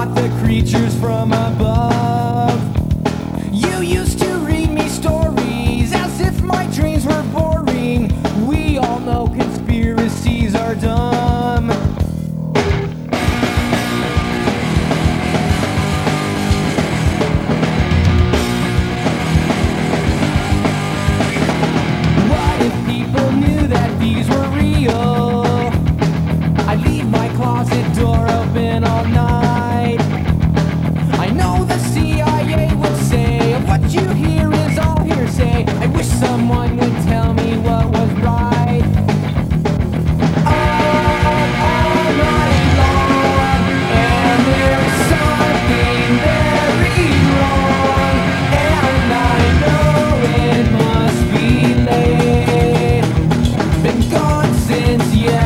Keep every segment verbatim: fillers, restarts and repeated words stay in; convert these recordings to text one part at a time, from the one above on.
not the creatures from above. You used to read me stories as if my dreams were boring. We all know conspiracies are dumb. What if people knew that these were real? I'd leave my closet door open all night. I know the C I A would say what you hear is all hearsay. I wish someone would tell me what was right. All, all night long, and there's something very wrong, and I know it must be late. Been gone since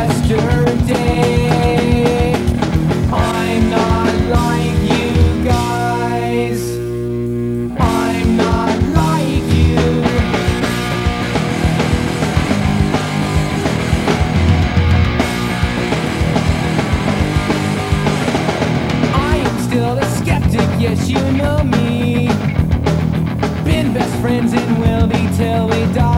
yesterday. I'm not like you guys. I'm not like you. I am still a skeptic, yes, you know me. Been best friends and will be till we die.